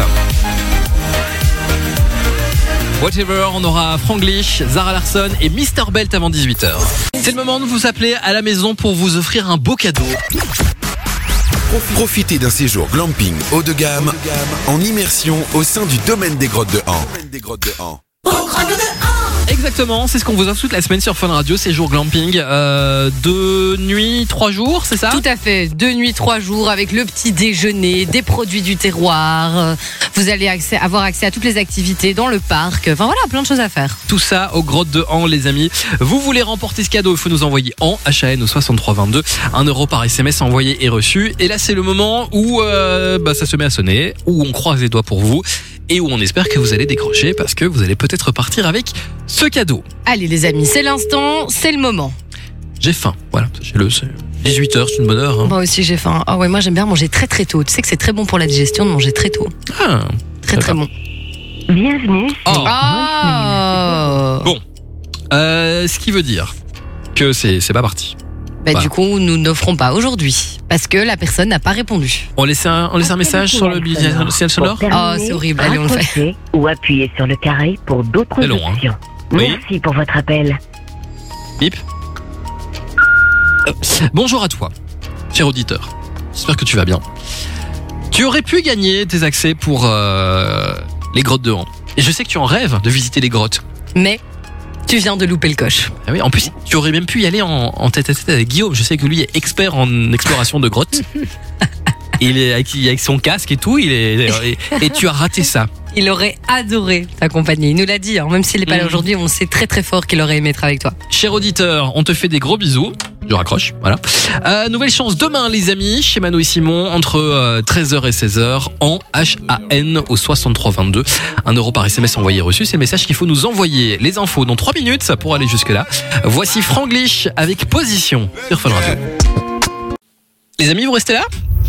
Whatever, on aura Franglish, Zara Larsson et Mister Belt avant dix-huit heures. C'est le moment de vous appeler à la maison pour vous offrir un beau cadeau. Profitez d'un séjour glamping haut de gamme en immersion au sein du domaine des grottes de Han. Exactement, c'est ce qu'on vous offre toute la semaine sur Fun Radio, séjour glamping, euh, deux nuits, trois jours, c'est ça? Tout à fait. Deux nuits, trois jours avec le petit déjeuner, des produits du terroir. Euh, Vous allez accès, avoir accès à toutes les activités dans le parc. Enfin voilà, plein de choses à faire. Tout ça aux grottes de Han, les amis. Vous voulez remporter ce cadeau, il faut nous envoyer en H A N au soixante-trois vingt-deux. un euro par S M S envoyé et reçu. Et là, c'est le moment où euh, bah, ça se met à sonner, où on croise les doigts pour vous et où on espère que vous allez décrocher parce que vous allez peut-être repartir avec ce cadeau. Allez les amis, c'est l'instant, c'est le moment. J'ai faim, voilà, sachez-le, c'est dix-huit heures, c'est une bonne heure. Hein. Moi aussi j'ai faim. Ah ouais, moi j'aime bien manger très très tôt. Tu sais que c'est très bon pour la digestion de manger très tôt. Ah, Très très bon. Bienvenue. oh. Ah. Bon, euh, ce qui veut dire que c'est c'est pas parti. Bah, Voilà. du coup, nous n'offrons pas aujourd'hui parce que la personne n'a pas répondu. On laisse un, on laisse un message sur le billet ciel sonore. Oh, c'est horrible. Allez, on le fait. Raccrochez ou appuyez sur le carré pour d'autres C'est long, hein. options. Oui. Merci pour votre appel. Bip. Bonjour à toi, cher auditeur. J'espère que tu vas bien. Tu aurais pu gagner tes accès pour euh, les grottes de Han. Et je sais que tu en rêves de visiter les grottes. Mais tu viens de louper le coche. Ah oui, en plus, tu aurais même pu y aller en, en tête à tête avec Guillaume. Je sais que lui est expert en exploration de grottes. Il est avec, avec son casque et tout. Il est et, et tu as raté ça. Il aurait adoré t'accompagner. Il nous l'a dit, hein. Même s'il n'est pas là Mhm. aujourd'hui, on sait très très fort qu'il aurait aimé être avec toi. Cher auditeur, on te fait des gros bisous. Je raccroche, voilà. Euh, nouvelle chance demain, les amis, chez Mano et Simon, entre euh, treize heures et seize heures, en H A N au soixante-trois vingt-deux. un euro par S M S envoyé reçu, c'est le message qu'il faut nous envoyer. Les infos dans trois minutes pour aller jusque-là. Voici Franglish avec Position sur Fun Radio. Les amis, vous restez là?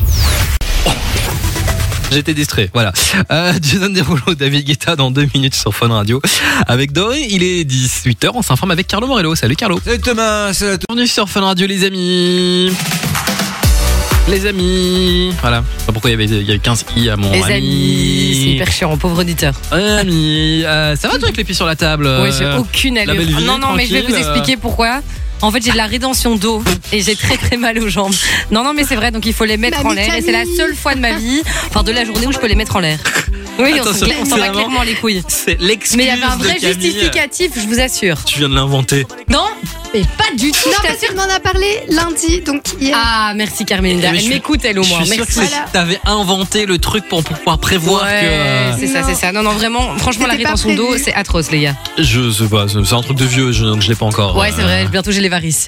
J'étais distrait, voilà. Euh, Jason Derulo, David Guetta dans deux minutes sur Fun Radio. Avec Doré, il est dix-huit heures, on s'informe avec Carlo Morello. Salut Carlo. Salut Thomas, salut à tous. Bienvenue sur Fun Radio, les amis. Les amis. Voilà. Je sais pas pourquoi il y avait, il y avait quinze i à mon Les ami. amis, c'est hyper chiant, pauvre auditeur. Ami. Euh, ça va toi avec les pieds sur la table? Oui, j'ai euh, aucune la allure. belle vie, non, non, mais je vais vous tranquille, expliquer pourquoi. En fait, j'ai de la rétention d'eau et j'ai très très mal aux jambes. Non, non, mais c'est vrai, donc il faut les mettre Mamie en l'air. Et c'est la Camille. seule fois de ma vie, enfin de la journée où je peux les mettre en l'air. Oui, on Attention, s'en on s'en va c'est clairement les couilles. C'est l'excuse Mais il y avait un de vrai Camille. justificatif, je vous assure. Tu viens de l'inventer. Non, mais pas du tout, Non, je parce t'assure. qu'on en a parlé lundi, donc hier. Ah, merci Carmelinda. Mais je Elle suis- m'écoute, elle au Je moins. suis sûr Merci. que c'est- t'avais inventé le truc pour, pour pouvoir prévoir Ouais, que. euh, c'est ça, Non. c'est ça. Non, non, vraiment, franchement, la C'était pas rétention d'eau, prévu. c'est atroce, les gars. Je sais pas, c'est c'est un truc de vieux, je, donc je l'ai pas encore. Ouais, c'est euh, vrai, bientôt j'ai les varices.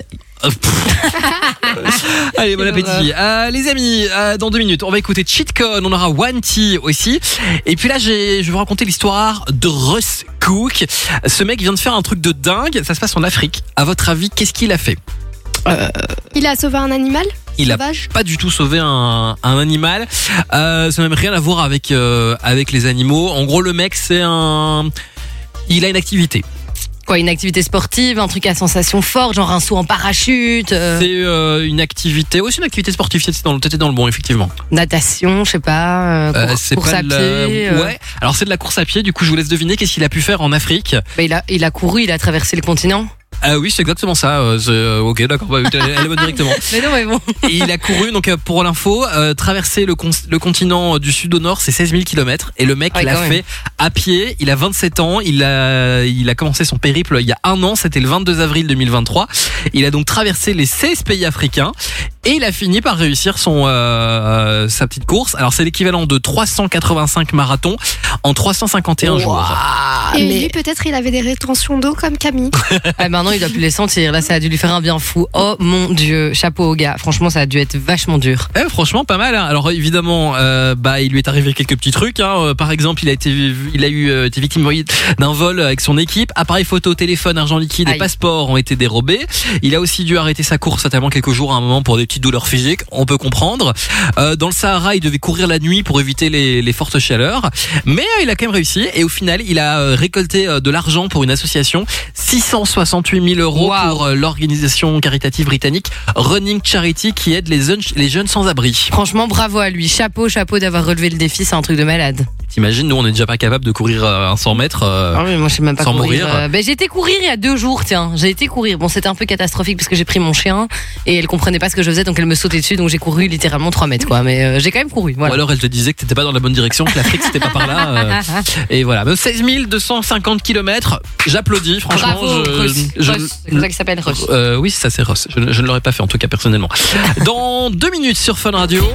Allez, bon appétit. Euh, les amis, euh, dans deux minutes, on va écouter Cheat Code, on aura One T aussi. Et puis là, j'ai, je vais vous raconter l'histoire de Russ Cook. Ce mec vient de faire un truc de dingue, ça se passe en Afrique. À votre avis, qu'est-ce qu'il a fait ? Euh... Il a sauvé un animal ? Il a sauvage. pas du tout sauvé un, un animal. Euh, ça n'a même rien à voir avec, euh, avec les animaux. En gros, le mec, c'est un... Il a une activité. Quoi, une activité sportive, un truc à sensation forte, genre un saut en parachute euh... C'est euh, une activité, aussi une activité sportive, t'étais dans, t'étais dans le bon, effectivement. Natation, je sais pas, euh, cour- Euh, c'est course pas à de pied. la- euh. Ouais, alors c'est de la course à pied, du coup je vous laisse deviner qu'est-ce qu'il a pu faire en Afrique. Bah, il, a, il a couru, il a traversé le continent. Ah oui, c'est exactement ça. euh, c'est, euh, ok, d'accord, bah, elle est bonne directement. Mais non, mais bon. Et il a couru, donc euh, pour l'info, euh, traverser le, con- le continent du sud au nord, c'est seize mille kilomètres. Et le mec Ouais, l'a quand même. fait à pied. Il a vingt-sept ans. Il a, il a commencé son périple il y a un an. C'était le vingt-deux avril deux mille vingt-trois. Il a donc traversé les seize pays africains. Et il a fini par réussir son euh, sa petite course. Alors c'est l'équivalent de trois cent quatre-vingt-cinq marathons en trois cent cinquante et un jours. Ah, Et mais lui, peut-être, il avait des rétentions d'eau comme Camille. ah, maintenant, il doit plus les sentir. Là, ça a dû lui faire un bien fou. Oh mon Dieu, chapeau au gars. Franchement, ça a dû être vachement dur. Eh, franchement, pas mal. Hein. Alors évidemment, euh, bah il lui est arrivé quelques petits trucs. Hein. Euh, Par exemple, il a été, il a eu euh, été victime oui, d'un vol avec son équipe. Appareil photo, téléphone, argent liquide et Aïe. passeport ont été dérobés. Il a aussi dû arrêter sa course tellement quelques jours à un moment pour des petites douleurs physiques. On peut comprendre. Euh, dans le Sahara, il devait courir la nuit pour éviter les, les fortes chaleurs, mais euh, il a quand même réussi. Et au final, il a euh, récolté euh, de l'argent pour une association, six cent soixante-huit mille euros Wow. pour euh, l'organisation caritative britannique Running Charity qui aide les jeunes, les jeunes sans abri. Franchement, bravo à lui. Chapeau, chapeau d'avoir relevé le défi. C'est un truc de malade. T'imagines, nous on est déjà pas capable de courir euh, un cent mètres. euh, Ah oui, moi je sais même pas sans courir. mourir. Euh, ben, j'ai été courir il y a deux jours, tiens. J'ai été courir. Bon, c'était un peu catastrophique parce que j'ai pris mon chien et elle comprenait pas ce que je faisais, donc elle me sautait dessus, donc j'ai couru littéralement trois mètres, quoi. Mais euh, j'ai quand même couru. Ou Voilà. alors elle te disait que t'étais pas dans la bonne direction, que l'Afrique c'était pas par là. euh, et voilà. Mais seize mille deux cent cinquante kilomètres. J'applaudis, franchement. Bravo, je, Russ. je- Russ. C'est comme ça qu'il s'appelle, Russ. Euh, oui, ça c'est Ross. Je, je ne l'aurais pas fait en tout cas personnellement. Dans deux minutes sur Fun Radio,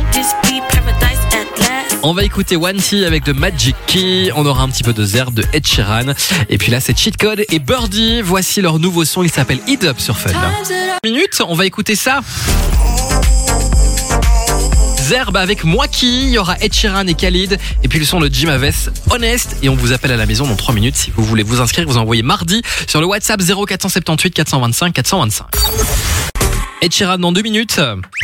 on va écouter One T avec de Magic Key. On aura un petit peu de Zerbe de Ed Sheeran. Et puis là, c'est Cheat Code et Birdie. Voici leur nouveau son. Il s'appelle Heat Up sur Fun. Minute, on va écouter ça. Zerbe avec Moi Qui. Il y aura Ed Sheeran et Khalid. Et puis le son de Jim Aves, Honest. Et on vous appelle à la maison dans trois minutes. Si vous voulez vous inscrire, vous envoyez mardi sur le WhatsApp zéro quatre cent soixante-dix-huit quatre cent vingt-cinq quatre cent vingt-cinq. Ed Sheeran dans deux minutes.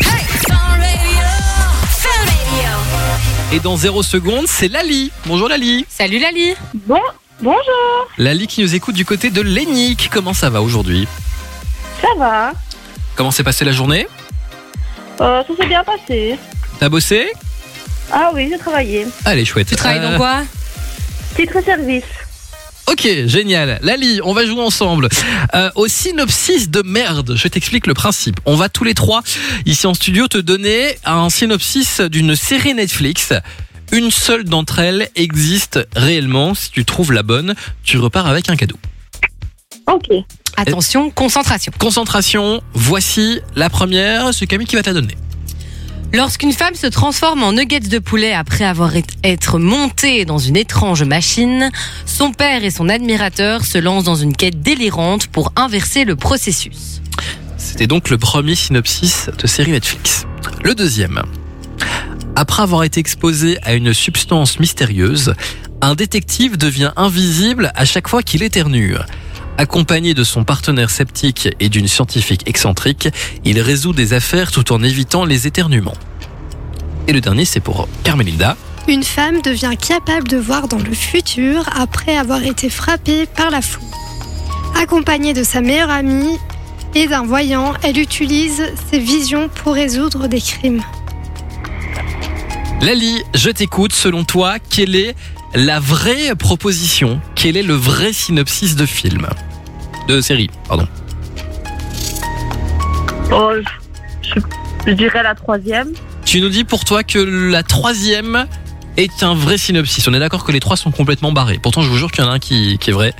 Et dans zéro secondes, c'est Lali. Bonjour Lali. Salut Lali. Bon, bonjour, Lali qui nous écoute du côté de Lénic. Comment ça va aujourd'hui ? ça va. Comment s'est passée la journée ? Euh, ça s'est bien passé. T'as bossé ? Ah oui, j'ai travaillé. Allez, chouette. Tu travailles Euh, dans quoi? Titre service. Ok, génial. Lali, on va jouer ensemble. Euh, au synopsis de merde, je t'explique le principe. On va tous les trois, ici en studio, te donner un synopsis d'une série Netflix. Une seule d'entre elles existe réellement. Si tu trouves la bonne, tu repars avec un cadeau. Ok. Attention, concentration. Concentration, voici la première. C'est Camille qui va te la donner. Lorsqu'une femme se transforme en nuggets de poulet après avoir été être montée dans une étrange machine, son père et son admirateur se lancent dans une quête délirante pour inverser le processus. C'était donc le premier synopsis de série Netflix. Le deuxième. Après avoir été exposé à une substance mystérieuse, un détective devient invisible à chaque fois qu'il éternue. Accompagné de son partenaire sceptique et d'une scientifique excentrique, il résout des affaires tout en évitant les éternuements. Et le dernier, c'est pour Carmelinda. Une femme devient capable de voir dans le futur après avoir été frappée par la foudre. Accompagnée de sa meilleure amie et d'un voyant, elle utilise ses visions pour résoudre des crimes. Lali, je t'écoute. Selon toi, quelle est la vraie proposition ? Quel est le vrai synopsis de film ? De série, pardon. Oh, je, je dirais la troisième. Tu nous dis pour toi que la troisième est un vrai synopsis. On est d'accord que les trois sont complètement barrés. Pourtant, je vous jure qu'il y en a un qui, qui est vrai.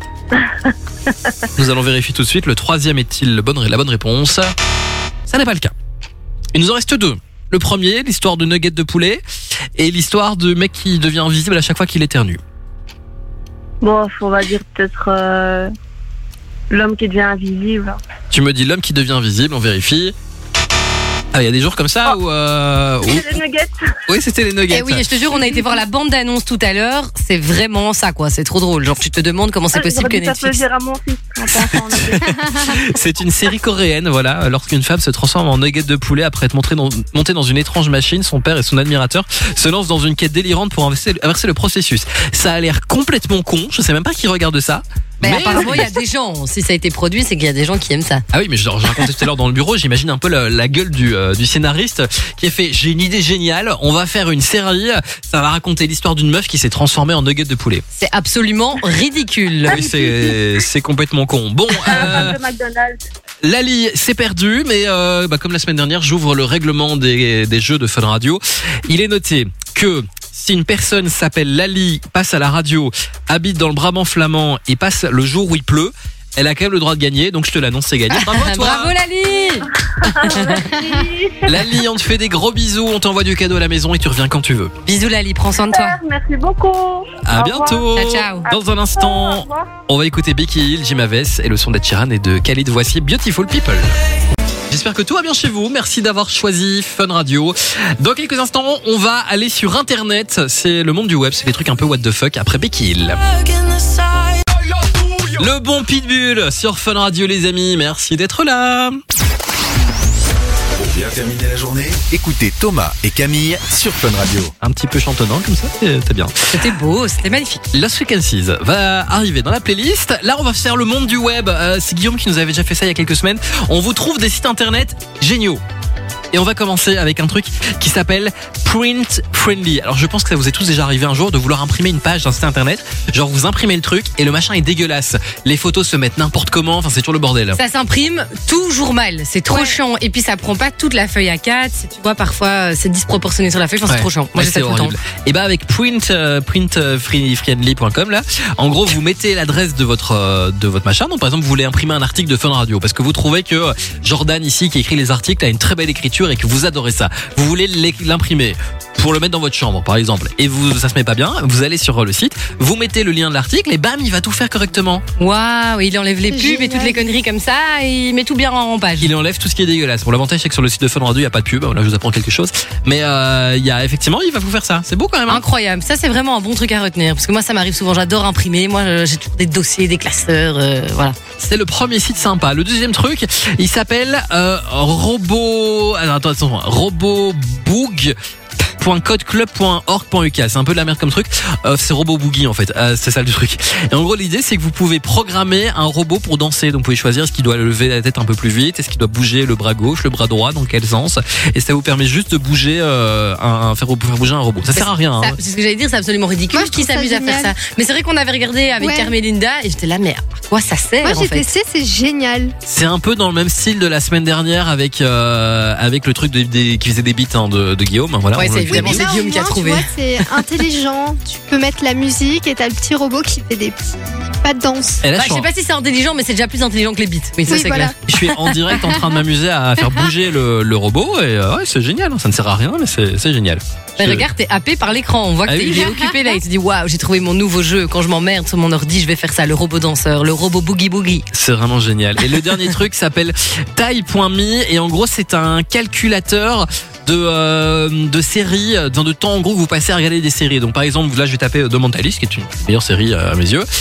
Nous allons vérifier tout de suite. Le troisième est-il le bon, la bonne réponse ? Ça n'est pas le cas. Il nous en reste deux. Le premier, l'histoire de nuggets de poulet, et l'histoire de mec qui devient invisible à chaque fois qu'il éternue. Bon, on va dire peut-être euh, l'homme qui devient invisible. Tu me dis l'homme qui devient invisible, on vérifie. Ah, il y a des jours comme ça où, euh, où... C'est les nuggets. Oui, c'était les nuggets. Eh oui, je te jure, on a été voir la bande d'annonce tout à l'heure. C'est vraiment ça, quoi. C'est trop drôle. Genre, tu te demandes comment c'est Ah, possible que j'aurais dû Netflix. t'applaudir à mon fils en pensant en nuggets. C'est une série coréenne, voilà. Lorsqu'une femme se transforme en nugget de poulet après être montrée dans, montée dans une étrange machine, son père et son admirateur se lancent dans une quête délirante pour inverser, inverser le processus. Ça a l'air complètement con. Je sais même pas qui regarde ça. Mais, Mais- apparemment, il y a des gens. Si ça a été produit, c'est qu'il y a des gens qui aiment ça. Ah oui, mais genre, je racontais tout à l'heure dans le bureau, j'imagine un peu la, la gueule du, euh, du scénariste qui a fait, j'ai une idée géniale, on va faire une série, ça va raconter l'histoire d'une meuf qui s'est transformée en nugget de poulet. C'est absolument ridicule. Oui, c'est, c'est complètement con. Bon, euh, Le McDonald's. Lali, c'est perdu, mais euh, bah, comme la semaine dernière, j'ouvre le règlement des, des jeux de Fun Radio. Il est noté que si une personne s'appelle Lali, passe à la radio, habite dans le Brabant flamand et passe le jour où il pleut, elle a quand même le droit de gagner, donc je te l'annonce, c'est gagné. Bravo à toi. Bravo Lali. Lali, on te fait des gros bisous, on t'envoie du cadeau à la maison et tu reviens quand tu veux. Bisous Lali, prends soin de toi. Merci beaucoup. À Au bientôt. Ciao, ciao. Dans un instant, Au revoir. on va écouter Becky Hill, Jim Aves et le son d'Ed Sheeran et de Khalid. Voici Beautiful People. J'espère que tout va bien chez vous. Merci d'avoir choisi Fun Radio. Dans quelques instants, on va aller sur Internet. C'est le monde du web, c'est des trucs un peu what the fuck après Becky Hill. Le bon Pitbull sur Fun Radio, les amis. Merci d'être là. Pour bien terminer la journée, écoutez Thomas et Camille sur Fun Radio. Un petit peu chantonnant comme ça, c'est c'est bien. C'était beau, c'était magnifique. Lost Frequencies va arriver dans la playlist. Là, on va faire le monde du web. Euh, c'est Guillaume qui nous avait déjà fait ça il y a quelques semaines. On vous trouve des sites internet géniaux. Et on va commencer avec un truc qui s'appelle Print Friendly. Alors je pense que ça vous est tous déjà arrivé un jour de vouloir imprimer une page d'un site internet. Genre vous imprimez le truc et le machin est dégueulasse. Les photos se mettent n'importe comment, enfin c'est toujours le bordel. Ça s'imprime toujours mal, c'est trop Ouais. chiant. Et puis ça prend pas toute la feuille A quatre. Tu vois, parfois euh, c'est disproportionné sur la feuille, enfin, Ouais. c'est trop chiant. Moi Ouais, j'ai ça c'est tout le temps. horrible. Et bah avec print euh, print friendly point com là, en gros vous mettez l'adresse de votre euh, de votre machin. Donc par exemple vous voulez imprimer un article de Fun Radio parce que vous trouvez que euh, Jordan ici qui écrit les articles a une très belle écriture et que vous adorez ça. Vous voulez l'é- l'imprimer pour le mettre dans votre chambre par exemple et vous ça se met pas bien, vous allez sur le site, vous mettez le lien de l'article et bam il va tout faire correctement. Waouh, il enlève les C'est pubs et génial. toutes les conneries comme ça et il met tout bien en page. Il enlève tout ce qui est dégueulasse. Bon l'avantage c'est que sur le site de Fun Radio il y a pas de pub. Là je vous apprends quelque chose. Mais euh, il y a effectivement il va vous faire ça. C'est beau quand même. Hein. Incroyable, ça c'est vraiment un bon truc à retenir parce que moi ça m'arrive souvent, j'adore imprimer, moi euh, j'ai toujours des dossiers, des classeurs, euh, voilà. C'est le premier site sympa. Le deuxième truc, il s'appelle euh, Robo. Alors, attends, attends, Roboboog point codeclub point org point u k. C'est un peu de la merde comme truc. Euh, c'est Robot Boogie en fait. Euh, c'est ça le truc. Et en gros l'idée c'est que vous pouvez programmer un robot pour danser. Donc vous pouvez choisir est-ce qu'il doit lever la tête un peu plus vite, est-ce qu'il doit bouger le bras gauche, le bras droit, dans quel sens. Et ça vous permet juste de bouger euh, un, faire, faire bouger un robot. Ça sert à rien. Ça, Hein. c'est ce que j'allais dire, c'est absolument ridicule. Moi, je Qui trouve ça s'amuse à faire génial. ça. Mais c'est vrai qu'on avait regardé avec Ouais. Carmelinda et j'étais là, mais à quoi ça sert Moi en j'ai fait testé, c'est génial. C'est un peu dans le même style de la semaine dernière avec euh, avec le truc de, des- qui faisait des beats hein, de, de Guillaume. Voilà. Ouais, On c'est l'a- évidemment, mais c'est là, au Guillaume qui a moins, trouvé. Tu vois, c'est intelligent. Tu peux mettre la musique et t'as le petit robot qui fait des petits pas de danse. Et là, Bah, je je suis sais en- pas si c'est intelligent, mais c'est déjà plus intelligent que les beats. Oui, ça Oui, c'est voilà. clair. Je suis en direct en train de m'amuser à faire bouger le, le robot et euh, ouais, c'est génial. Ça ne sert à rien, mais c'est c'est génial. Mais Je- regarde, t'es happé par l'écran. On voit que Ah t'es- oui. il est occupé là. Il se dit waouh, j'ai trouvé mon nouveau jeu. Quand je m'emmerde sur mon ordi, je vais faire ça. Le robot danseur, le robot boogie boogie. C'est vraiment génial. Et le dernier truc s'appelle taille point me et en gros c'est un calculateur de euh, de séries, dans de temps en gros que vous passez à regarder des séries. Donc par exemple là je vais taper The Mentalist qui est une meilleure série euh, à mes yeux.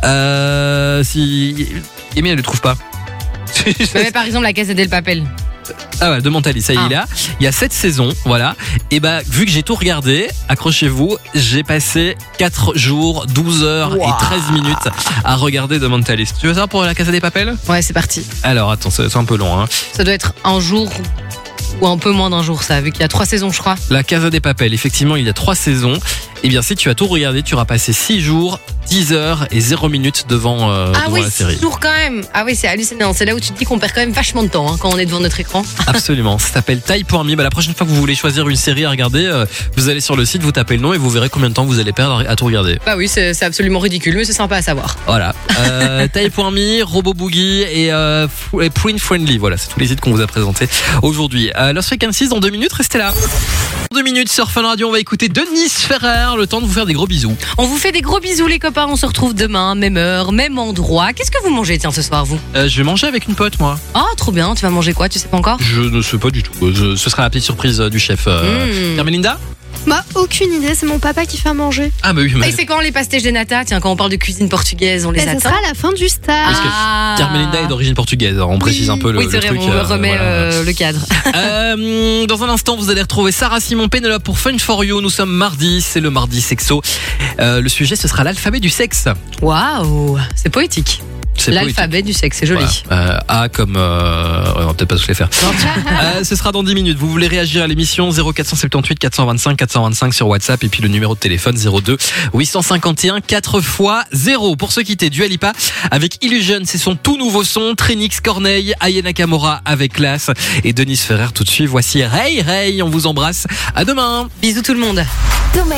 Euh, si Amy elle le trouve pas. Mais par exemple, la Casa del Papel. Ah ouais, de Mentalist, ça y est, Ah. il est là. Il y a sept saisons, voilà. Et bah, vu que j'ai tout regardé, accrochez-vous, j'ai passé quatre jours, douze heures et treize minutes à regarder The Mentalist. Tu veux ça pour la Casa des Papel? Ouais, c'est parti. Alors, attends, c'est c'est un peu long, hein. Ça doit être un jour ou un peu moins d'un jour, ça, vu qu'il y a trois saisons, je crois. La Casa des Papel, effectivement, il y a trois saisons. Et bien, si tu as tout regardé, tu auras passé six jours, dix heures et zéro minutes devant, euh, Ah devant oui, la série. six jours quand même. Ah oui, c'est hallucinant. C'est là où tu te dis qu'on perd quand même vachement de temps hein, quand on est devant notre écran. Absolument. Ça s'appelle taille point me. Bah, la prochaine fois que vous voulez choisir une série à regarder, euh, vous allez sur le site, vous tapez le nom et vous verrez combien de temps vous allez perdre à tout regarder. Bah oui, c'est c'est absolument ridicule, mais c'est sympa à savoir. Voilà. Euh, taille point me, Robo Boogie et, euh, F- et Print Friendly. Voilà, c'est tous les sites qu'on vous a présentés aujourd'hui. Euh, Lost Frequencies dans deux minutes, restez là. Dans deux minutes sur Fun Radio, on va écouter Denise Ferrer. Le temps de vous faire des gros bisous. On vous fait des gros bisous les copains. pas, on se retrouve demain, même heure, même endroit. Qu'est-ce que vous mangez, tiens, ce soir, vous? Euh, je vais manger avec une pote, moi. Oh, trop bien. Tu vas manger quoi? Tu sais pas encore? Je ne sais pas du tout. Je- ce sera la petite surprise euh, du chef. Euh... Mmh. Carmelinda? Bah, aucune idée, c'est mon papa qui fait à manger. Ah bah oui, mais... Et c'est quand les pastéis de nata? Tiens, quand on parle de cuisine portugaise, on les Et ça attend. sera à la fin du stage. Parce que Ah. Carmelinda est d'origine portugaise, on précise un peu le, Oui, c'est le vrai, truc. on euh, remet voilà. euh, le cadre. Euh, dans un instant, vous allez retrouver Sarah Simon Pénélope pour Fun for You. Nous sommes mardi, c'est le mardi sexo. Euh, le sujet, ce sera l'alphabet du sexe. Waouh, c'est poétique. C'est L'alphabet du sexe, c'est joli. Voilà. Euh, A comme... Euh... ouais, on va peut-être pas tous les faire. Euh, ce sera dans dix minutes. Vous voulez réagir à l'émission zéro quatre sept huit quatre cent vingt-cinq quatre cent vingt-cinq sur WhatsApp et puis le numéro de téléphone zéro deux huit cent cinquante et un quatre fois zéro. Pour se quitter, Dua Lipa avec Illusion, c'est son tout nouveau son. Trinix, Corneille, Aya Nakamura avec Classe et Denise Ferrer tout de suite. Voici Ray Ray, on vous embrasse. À demain. Bisous tout le monde.